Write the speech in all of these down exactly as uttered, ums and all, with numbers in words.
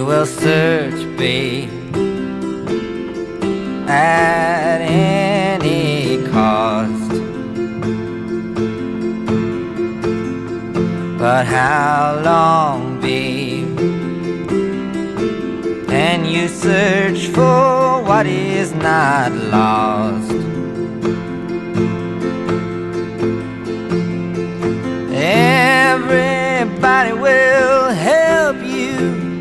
You will search, babe, at any cost. But how long, babe, can you search for what is not lost? Everybody will help you.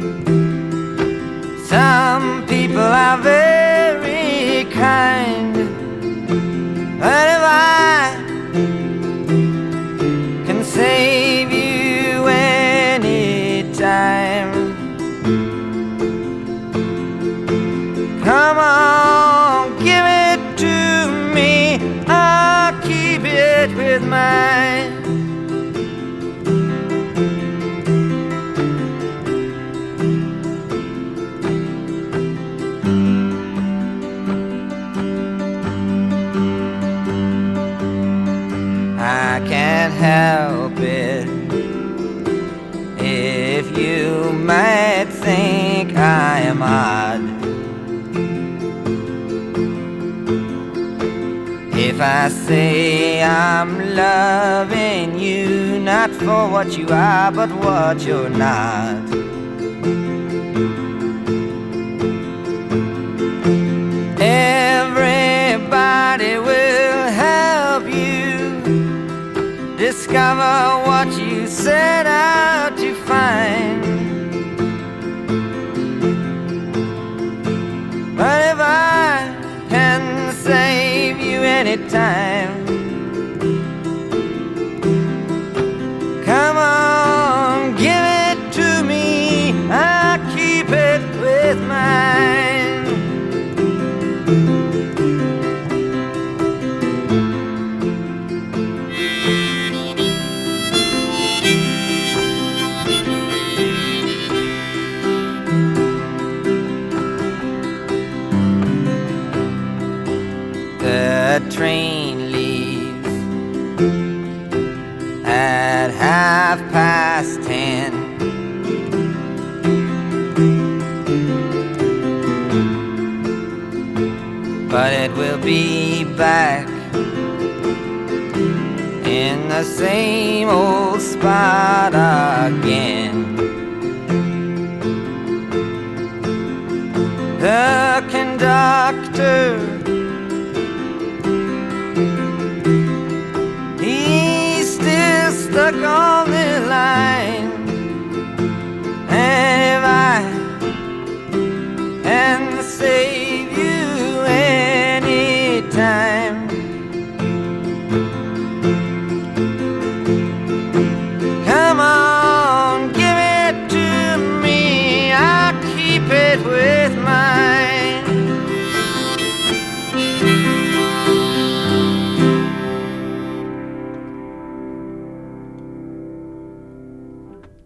Some people are very kind, but if I can save you anytime, come on, give it to me, I'll keep it with mine. I can't help it if you might think I am odd. If I say I'm loving you, not for what you are, but what you're not. Everybody will help you discover what you set out to find. But if I can save you anytime, come on, give it to me, I'll keep it with mine. The train leaves at half past ten. But it will be back in the same old spot again. The conductor, stuck on the line, and if I can save you anytime, come on, give it to me, I'll keep it with me.